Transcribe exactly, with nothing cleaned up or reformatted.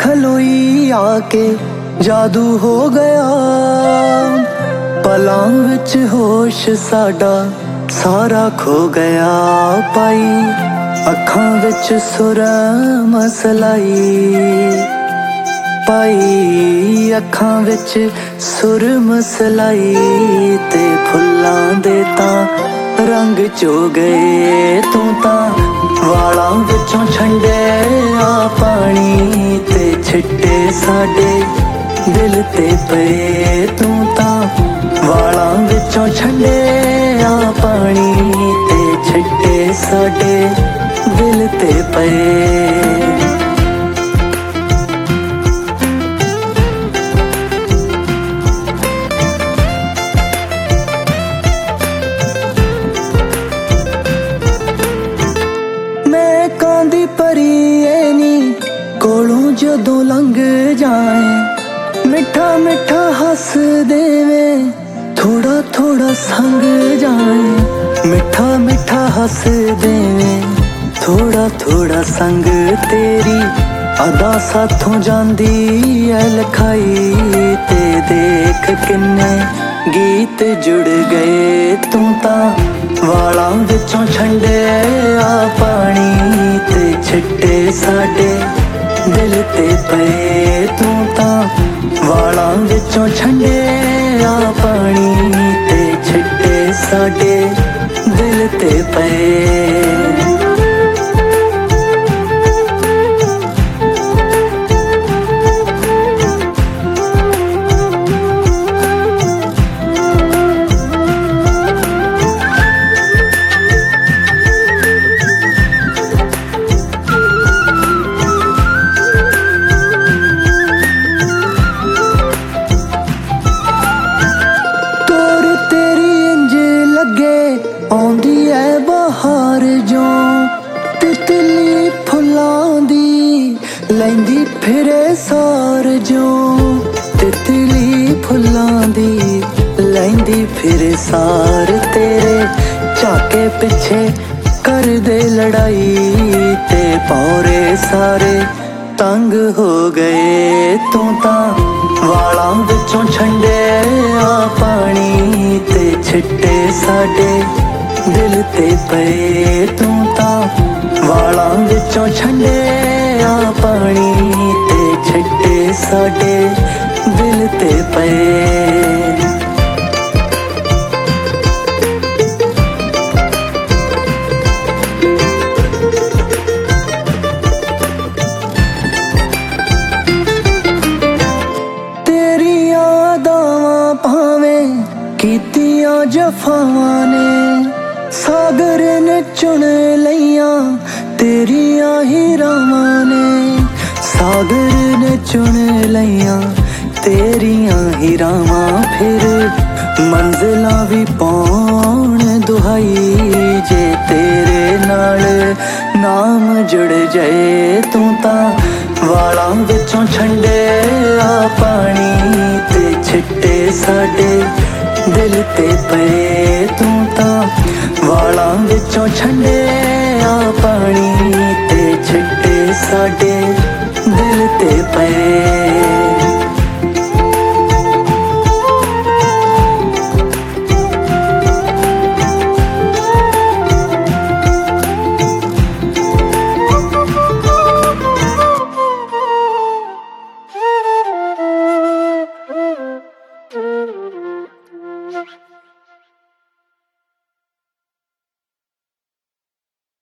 खलोई आके जादू हो गया। पलां विच होश साडा सारा खो गया। पाई अखां विच सुर मसलाई, पाई अखां विच सुर मसलाई। ते फुल्लां दे तां रंग चो गए तू तां वालां विचों छंडे आ पानी। ते छिट्टे साडे दिल ते पे तू तां वालां विचों छंडे आ पानी। ते छिट्टे साडे दिल ते पे। कांदी परी नी कोलों जदों लंघ जाए, मिठा मिठा हस देवे थोड़ा थोड़ा संग जाए। मिठा मिठा हस देवे थोड़ा थोड़ा संग। तेरी अदा साथों जांदी ऐ लखाई। ते देख किन्ने गीत जुड़ गए तू तां वालां विचों छंडे आ पानी। ते छिट्टे साडे दिल ते पे तू तां वालां विचों छंडे आ पानी। ते छिट्टे साडे दिल ते पे। आउंदी है बहार जो तितली फुल्लां दी लैंदी फिरे सार। जो तितली फुल्लां दी लैंदी फिरे सार। तेरे झाके पिछे कर दे लड़ाई। ते पौरे सारे तंग हो गए तू तां वालां विचों छंडे आ पानी। ते छिट्टे साडे दिल ते पे तू तां वालां विचों छंडे आ पानी। ते छिट्टे साडे दिल ते पे। तेरियां अदावां भावें कीतियां जफावां ने, सागर ने चुन लियां तेरियां ही रावां ने। सागर ने चुन लियां तेरियां ही रावां। फिर मंजिलां भी पाउण दुहाई। जे तेरे नाल नाम जुड़ जाए तू तां वालां विचों छंडे आ पानी। ते छिट्टे साडे दिल ते पे तू तां वालां विचों छंडे आ पानी। ते छिट्टे साडे दिल ते पे। Thank you.